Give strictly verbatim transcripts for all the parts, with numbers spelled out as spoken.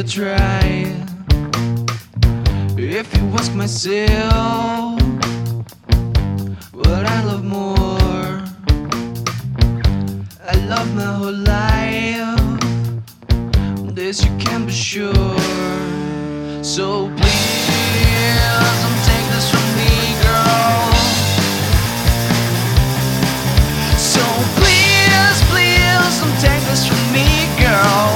a try. If you ask myself what I love more, I love my whole life, this you can be sure. So please don't take this from me, girl. So please, please don't take this from me, girl.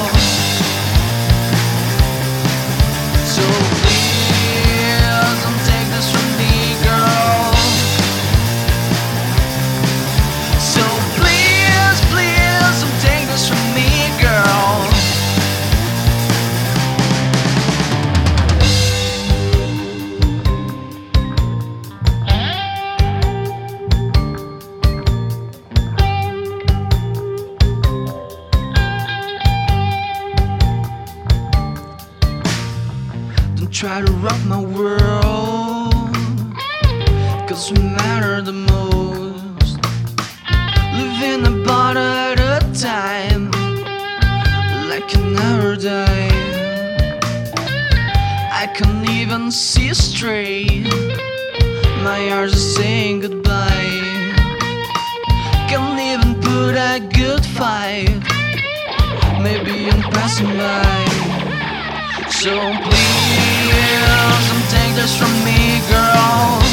So please don't take this from me, girl. So please, please don't take this from me, girl. Don't try to rock my world, 'cause we matter the most. Living a part at a time, like you never die. I can't even see straight, my eyes are saying goodbye. Can't even put a good fight, maybe I'm passing by. So please don't take this from me, girl.